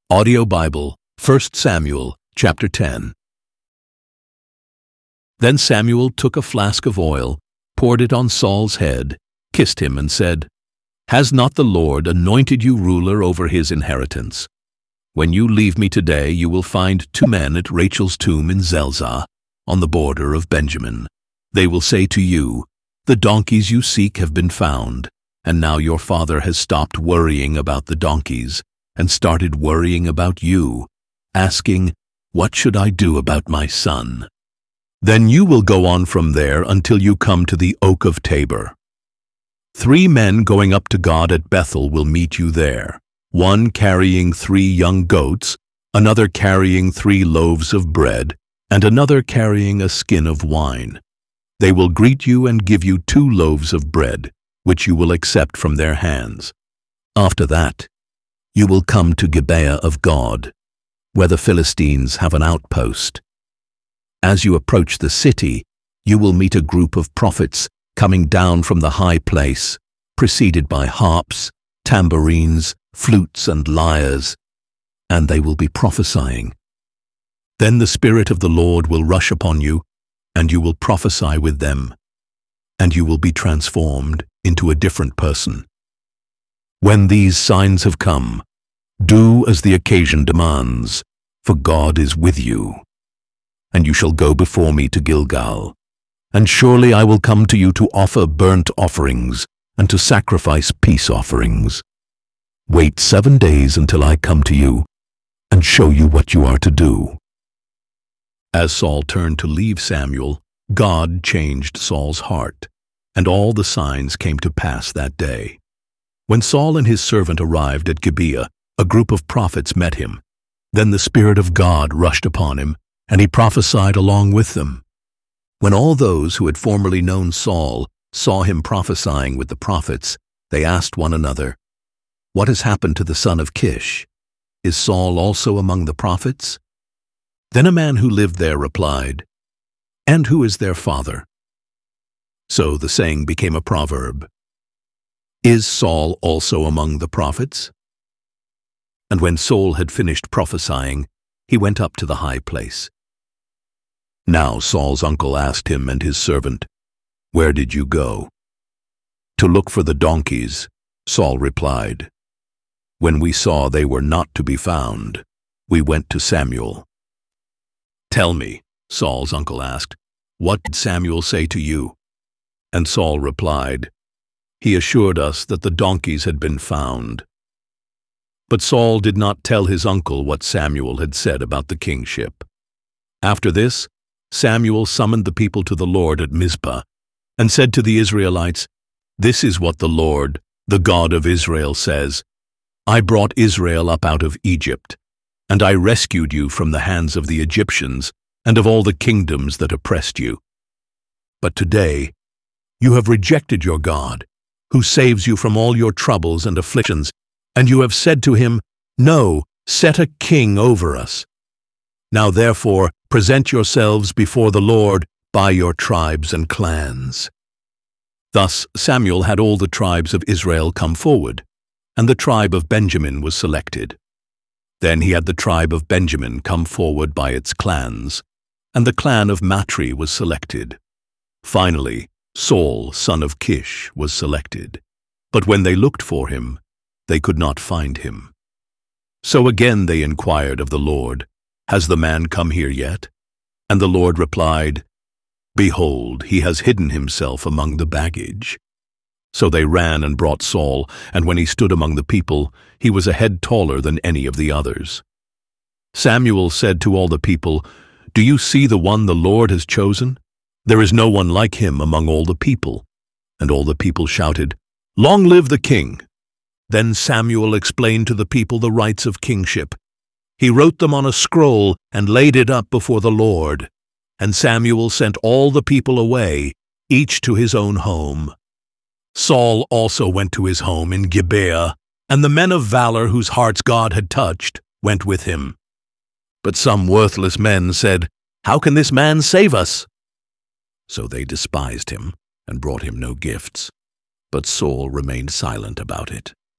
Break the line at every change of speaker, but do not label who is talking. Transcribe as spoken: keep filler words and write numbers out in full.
Audio Bible, First Samuel, chapter ten. Then Samuel took a flask of oil, poured it on Saul's head, kissed him, and said, "Has not the Lord anointed you ruler over his inheritance? When you leave me today, you will find two men at Rachel's tomb in Zelzah, on the border of Benjamin. They will say to you, 'The donkeys you seek have been found,' and now your father has stopped worrying about the donkeys and started worrying about you, asking, 'What should I do about my son?' Then you will go on from there until you come to the oak of Tabor. Three men going up to God at Bethel will meet you there, one carrying three young goats, another carrying three loaves of bread, and another carrying a skin of wine. They will greet you and give you two loaves of bread, which you will accept from their hands. After that, you will come to Gibeah of God, where the Philistines have an outpost. As you approach the city, you will meet a group of prophets coming down from the high place, preceded by harps, tambourines, flutes, and lyres, and they will be prophesying. Then the Spirit of the Lord will rush upon you, and you will prophesy with them, and you will be transformed into a different person. When these signs have come, do as the occasion demands, for God is with you. And you shall go before me to Gilgal, and surely I will come to you to offer burnt offerings and to sacrifice peace offerings. Wait seven days until I come to you and show you what you are to do." As Saul turned to leave Samuel, God changed Saul's heart, and all the signs came to pass that day. When Saul and his servant arrived at Gibeah, a group of prophets met him. Then the Spirit of God rushed upon him, and he prophesied along with them. When all those who had formerly known Saul saw him prophesying with the prophets, they asked one another, "What has happened to the son of Kish? Is Saul also among the prophets?" Then a man who lived there replied, "And who is their father?" So the saying became a proverb, "Is Saul also among the prophets?" And when Saul had finished prophesying, he went up to the high place. Now Saul's uncle asked him and his servant, "Where did you go?" "To look for the donkeys," Saul replied. "When we saw they were not to be found, we went to Samuel." "Tell me," Saul's uncle asked, "what did Samuel say to you?" And Saul replied, "He assured us that the donkeys had been found." But Saul did not tell his uncle what Samuel had said about the kingship. After this, Samuel summoned the people to the Lord at Mizpah, and said to the Israelites, "This is what the Lord, the God of Israel, says, I brought Israel up out of Egypt, and I rescued you from the hands of the Egyptians and of all the kingdoms that oppressed you. But today you have rejected your God, who saves you from all your troubles and afflictions, and you have said to him, 'No, set a king over us.' Now therefore present yourselves before the Lord by your tribes and clans." Thus Samuel had all the tribes of Israel come forward, and the tribe of Benjamin was selected. Then he had the tribe of Benjamin come forward by its clans, and the clan of Matri was selected. Finally, Saul, son of Kish, was selected. But when they looked for him, they could not find him. So again they inquired of the Lord, "Has the man come here yet?" And the Lord replied, "Behold, he has hidden himself among the baggage." So they ran and brought Saul, and when he stood among the people, he was a head taller than any of the others. Samuel said to all the people, "Do you see the one the Lord has chosen? There is no one like him among all the people." And all the people shouted, "Long live the king!" Then Samuel explained to the people the rights of kingship. He wrote them on a scroll and laid it up before the Lord. And Samuel sent all the people away, each to his own home. Saul also went to his home in Gibeah, and the men of valor whose hearts God had touched went with him. But some worthless men said, "How can this man save us?" So they despised him and brought him no gifts. But Saul remained silent about it.